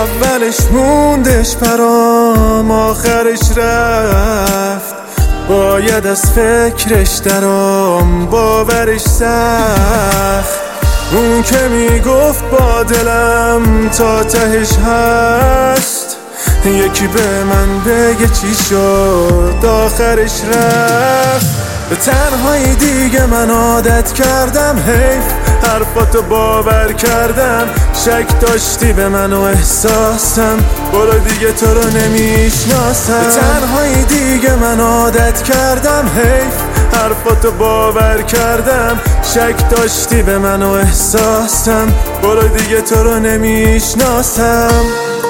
اولش موندش برام، آخرش رفت، باید از فکرش درام، باورش سخت. اون که میگفت با دلم تا تهش هست، یکی به من بگه چی شد آخرش رفت. به تنهایی دیگه من عادت کردم، حیف حرفاتو باور کردم، شک داشتی به من و احساسم، برو دیگه تو رو نمیشناسم. به تنهایی دیگه من عادت کردم، حیف حرفاتو باور کردم، شک داشتی به من و احساسم، برو دیگه تو رو نمیشناسم.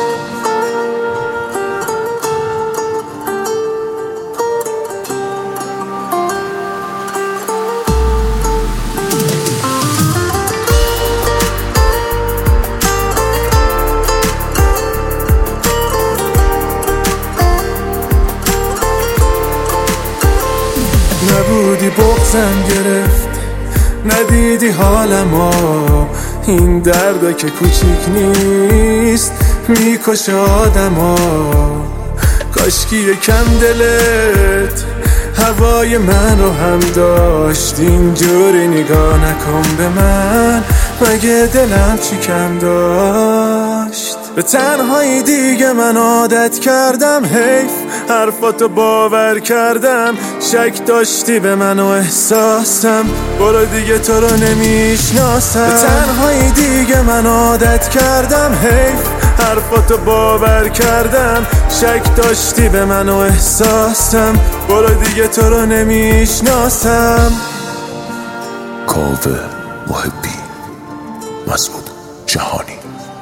نبودی بغضم گرفت، ندیدی حالمو، این دردا که کوچیک نیست میکشه آدمو. کاشکی یکم دلت هوای من رو هم داشت، اینجوری نگاه نکن به من، مگه دلم چی کم داشت. به تنهایی دیگه من عادت کردم، حیف حرفاتو باور کردم، شک داشتی به من و احساسم، برو دیگه تو رو نمیشناسم. به تنهایی دیگه من عادت کردم، حیف حرفاتو باور کردم، شک داشتی به من و احساسم، برو دیگه تو رو نمیشناسم. کاوه محبی، مسعود جهانی.